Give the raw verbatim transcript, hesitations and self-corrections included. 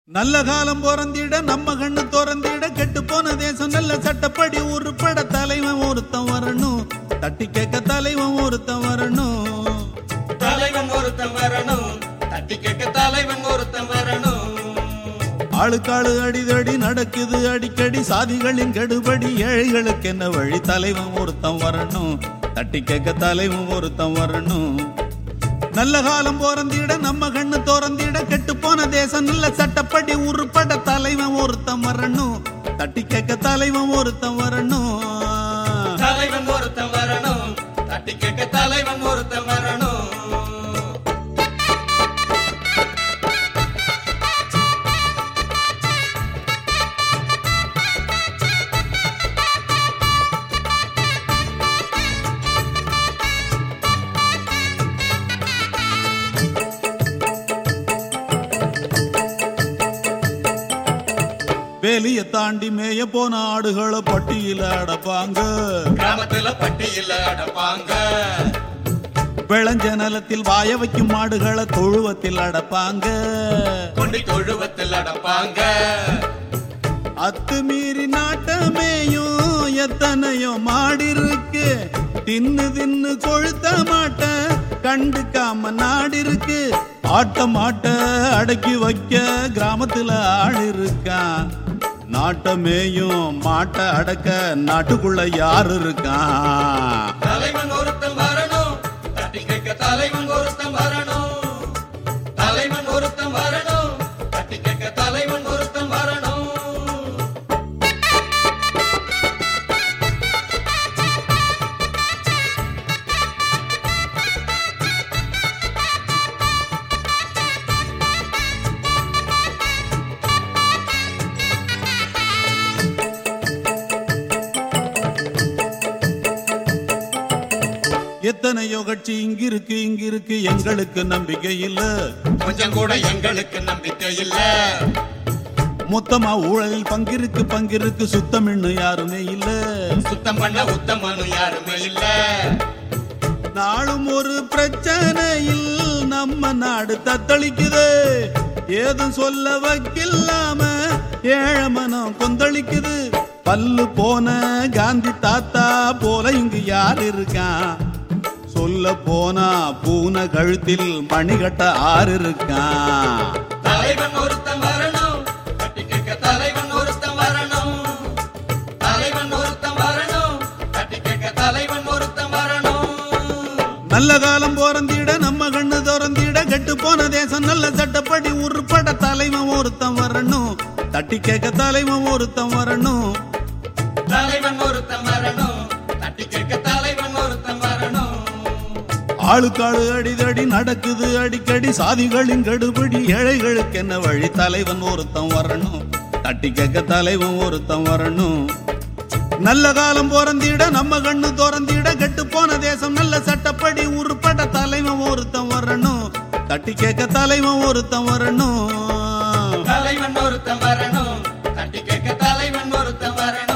நல்ல காலம் பொறந்திட நம்ம கண்ணு திறந்திட கெட்டு போன தேசம் நல்ல சட்டப்படி உருப்பட தலைவன் ஒருத்தன் வரணும். தட்டி கேட்க தலைவன் ஒருத்தன் வரணும். தலைவன் ஒருத்தன் வரணும். தட்டி கேட்க தலைவன் ஒருத்தன் வரணும். ஆளுக்காளு அடிதடி நடக்குது அடிக்கடி சாதிகளின் கெடுபடி ஏழைகளுக்கு என்ன வழி தலைவன் ஒருத்தன் வரணும். தட்டி கேட்க தலைவன் ஒருத்தன் வரணும். நல்ல காலம் பொறந்திட நம்ம கண்ணு திறந்திட கெட்டு போன தேசம் நல்ல சட்டப்படி உருப்பட தலைவன் ஒருத்தன் வரணும். தட்டி கேட்க தலைவன் ஒருத்தன் வரணும். தலைவன் ஒருத்தன் வரணும். தட்டி கேட்க தலைவன் ஒருத்தன் வரணும். வேலிய தாண்டி மேய போன ஆடுகளை பட்டியல அடப்பாங்க. கிராமத்துல பட்டியல அடப்பாங்க. விளைஞ்ச நிலத்தில் வாய வைக்கும் மாடுகளை தொழுவத்தில் அடப்பாங்க. கொண்டி தொழுவத்தில் அடப்பாங்க. அத்துமீறி நாட்டமேயும் எத்தனையோ மாடு இருக்கு. தின்னு தின்னு கொழுத்த மாட்ட கண்டுக்காம நாடு இருக்கு. ஆட்ட மாட்ட அடக்கி வைக்க கிராமத்துல ஆடு இருக்கான். நாட்டமேயும் மாட்ட அடக்க நாட்டுக்குள்ள யாரு இருக்கான். தலைவன் ஒருத்தன் வரணும். தட்டி கேட்க தலைவன் ஒருத்தன் வரணும். தலைவன் ஒருத்தன் வரணும். தட்டி கேட்க தலைவன் ஒருத்தன் வரணும். எத்தனையோ கட்சி இங்க இருக்கு இங்க இருக்கு எங்களுக்கு நம்பிக்கை இல்ல. கொஞ்சம் கூட எங்களுக்கு நம்பிக்கை இல்ல. மொத்தமா ஊழலில் பங்கிருக்கு பங்கிருக்கு சுத்தம் இன்னும் யாருமே இல்ல. சுத்தம் பண்ண உத்தமனு யாருமே இல்ல. நாளும் ஒரு பிரச்சனையில் நம்ம நாடு தத்தளிக்குது. ஏதும் சொல்ல வைக்கலாம ஏழை மனம் கொந்தளிக்குது. பல்லு போன காந்தி தாத்தா போல இங்கு யார் இருக்கான். சொல்ல போனா பூனை கழுத்தில் மணிகட்ட ஆறு இருக்கான். தலைவன் ஒருத்தன் வரணும். தட்டி கேட்க தலைவன் ஒருத்தன் வரணும். தலைவன் ஒருத்தன் வரணும். தட்டி கேட்க தலைவன் ஒருத்தன் வரணும். நல்ல காலம் பொறந்திட நம்ம கண்ணு திறந்திட கெட்டு போன தேசம் நல்ல சட்டப்படி உருப்பட தலைவன் ஒருத்தன் வரணும். தட்டி கேட்க தலைவன் ஒருத்தன் வரணும். தலைவன் ஒருத்தன் வரணும். தட்டி கேட்க தலைவன் ஒருத்தன் வரணும். ஆளுக்காளு அடிதடி நடக்குது அடிக்கடி சாதிகளின் கெடுபடி ஏழைகளுக்கு என்ன வழி தலைவன் ஒருத்தன் வரணும். தட்டி கேட்க தலைவன் ஒருத்தன் வரணும். நல்ல காலம் பொறந்திட நம்ம கண்ணு திறந்திட கெட்டு போன தேசம் நல்ல சட்டப்படி உருப்பட தலைவன் ஒருத்தன் வரணும். தட்டி கேட்க தலைவன் ஒருத்தன் வரணும். தலைவன் ஒருத்தன் வரணும். தட்டி கேட்க தலைவன் ஒருத்தன் வரணும்.